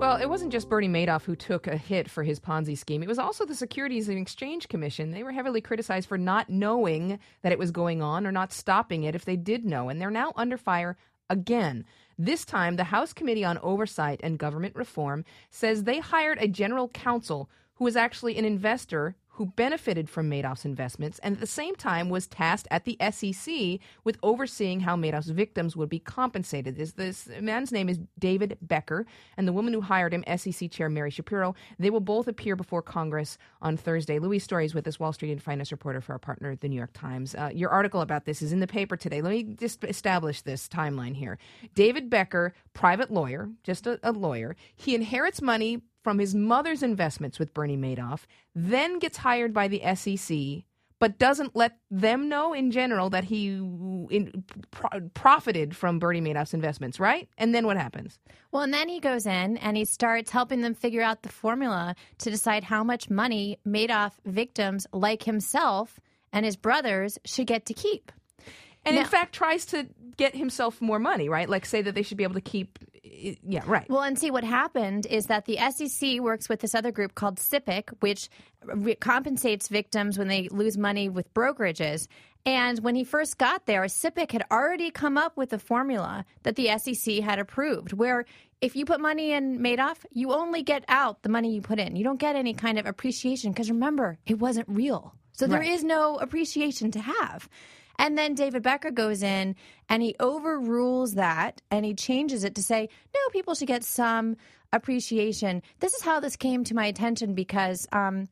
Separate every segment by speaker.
Speaker 1: Well, it wasn't just Bernie Madoff who took a hit for his Ponzi scheme. It was also the Securities and Exchange Commission. They were heavily criticized for not knowing that it was going on or not stopping it if they did know. And they're now under fire again. This time, the House Committee on Oversight and Government Reform says they hired a general counsel who was actually an investor who benefited from Madoff's investments and at the same time was tasked at the SEC with overseeing how Madoff's victims would be compensated. This man's name is David Becker, and the woman who hired him, SEC Chair Mary Shapiro, they will both appear before Congress on Thursday. Louise Story is with us, Wall Street and finance reporter for our partner, The New York Times. Your article about this is in the paper today. Let me just establish this timeline here. David Becker, private lawyer, just a lawyer. He inherits money from his mother's investments with Bernie Madoff, then gets hired by the SEC, but doesn't let them know in general that he profited from Bernie Madoff's investments, right? And then what happens?
Speaker 2: Well, and then he goes in and he starts helping them figure out the formula to decide how much money Madoff victims like himself and his brothers should get to keep.
Speaker 1: And now, in fact, tries to get himself more money, right? Like say that they should be able to keep. Yeah, right.
Speaker 2: Well, and see, what happened is that the SEC works with this other group called SIPC, which compensates victims when they lose money with brokerages. And when he first got there, SIPC had already come up with a formula that the SEC had approved, where if you put money in Madoff, you only get out the money you put in. You don't get any kind of appreciation because, remember, it wasn't real. So there is no appreciation to have. And then David Becker goes in and he overrules that and he changes it to say, no, people should get some appreciation. This is how this came to my attention because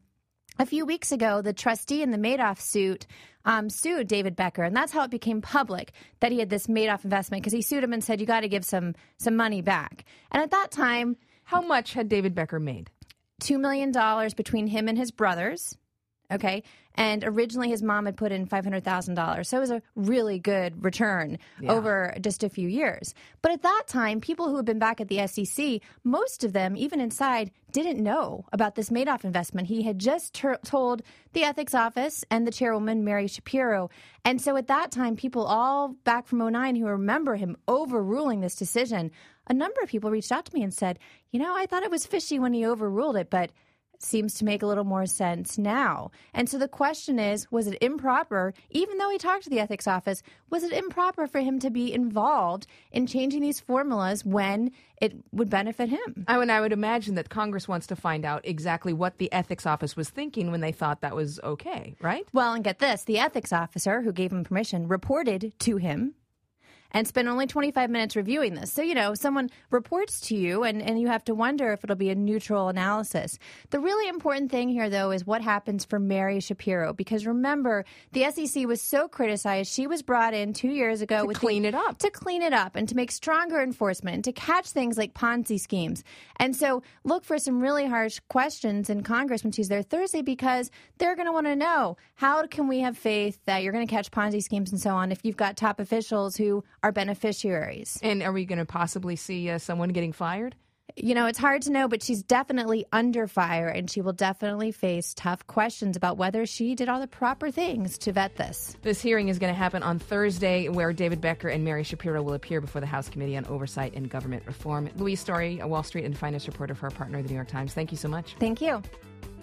Speaker 2: a few weeks ago, the trustee in the Madoff suit sued David Becker. And that's how it became public that he had this Madoff investment because he sued him and said, you got to give some money back. And at that time,
Speaker 1: how much had David Becker made?
Speaker 2: $2 million between him and his brothers. Okay. And originally his mom had put in $500,000. So it was a really good return over just a few years. But at that time, people who had been back at the SEC, most of them, even inside, didn't know about this Madoff investment. He had just told the ethics office and the chairwoman, Mary Shapiro. And so at that time, people all back from 2009 who remember him overruling this decision, a number of people reached out to me and said, you know, I thought it was fishy when he overruled it, but seems to make a little more sense now. And so the question is, was it improper, even though he talked to the ethics office, was it improper for him to be involved in changing these formulas when it would benefit him?
Speaker 1: I would imagine that Congress wants to find out exactly what the ethics office was thinking when they thought that was okay, right?
Speaker 2: Well, and get this, the ethics officer who gave him permission reported to him and spent only 25 minutes reviewing this. So, you know, someone reports to you and you have to wonder if it'll be a neutral analysis. The really important thing here, though, is what happens for Mary Shapiro. Because remember, the SEC was so criticized. She was brought in 2 years ago
Speaker 1: to clean it up.
Speaker 2: To clean it up and to make stronger enforcement and to catch things like Ponzi schemes. And so look for some really harsh questions in Congress when she's there Thursday because they're going to want to know, how can we have faith that you're going to catch Ponzi schemes and so on if you've got top officials who are beneficiaries?
Speaker 1: And are we going to possibly see someone getting fired?
Speaker 2: You know, it's hard to know, but she's definitely under fire, and she will definitely face tough questions about whether she did all the proper things to vet this.
Speaker 1: This hearing is going to happen on Thursday, where David Becker and Mary Shapiro will appear before the House Committee on Oversight and Government Reform. Louise Story, a Wall Street and finance reporter for our partner, The New York Times. Thank you so much.
Speaker 2: Thank you.